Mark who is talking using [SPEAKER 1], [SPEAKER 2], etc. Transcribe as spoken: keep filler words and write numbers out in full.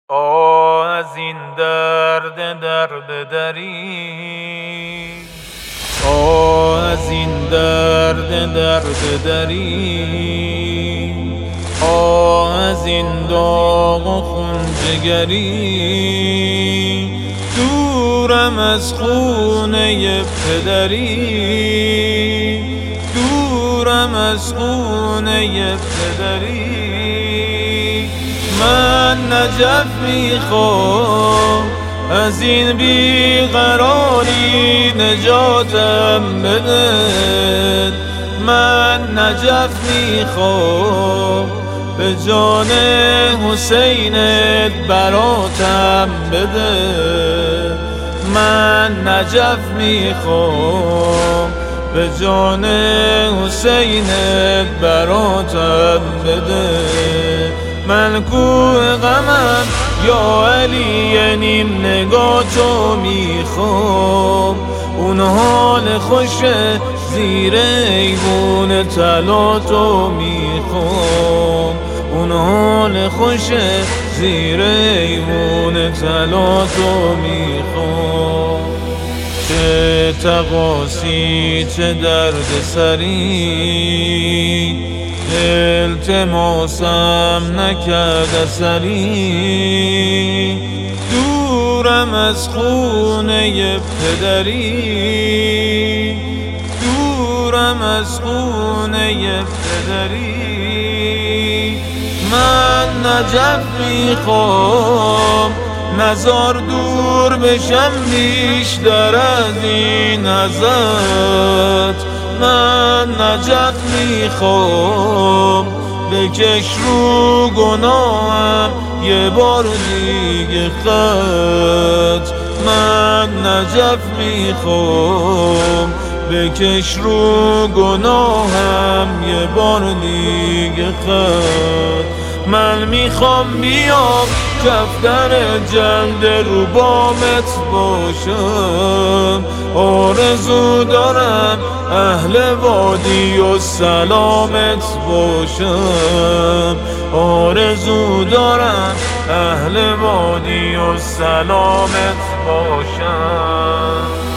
[SPEAKER 1] آه از این درد درد دری، آه از این درد درد دری، آه از این داغ و خون جگری. دورم از خونه پدری، دورم از خونه پدری. من نجف میخوام از این بیقراری، نجاتم بده. من نجف میخوام به جان حسینت براتم بده. من نجف میخوام به جان حسینت براتم بده. من کوه غمم یا علی نیم نگاه تو میخوام، اون حال خوش زیر ایوون طلا تو میخوام، اون حال خوش زیر ایوون طلا تو میخوام. چه تقاسی چه درد سری، التماسم نکرد اثری. دورم از خونه پدری، دورم از خونه پدری. من نجف میخوام نزار دور بشم بیشتر از این ازت. من نجف میخوام بکش رو گناهم یه بار دیگه خط. من نجف میخوام بکش رو گناهم یه بار دیگه خط. من میخوام بیام کفتر جلد رو بامت باشم، آرزو دارم اهل وادی و سلامت باشم، آرزو دارم اهل وادی و سلامت باشم.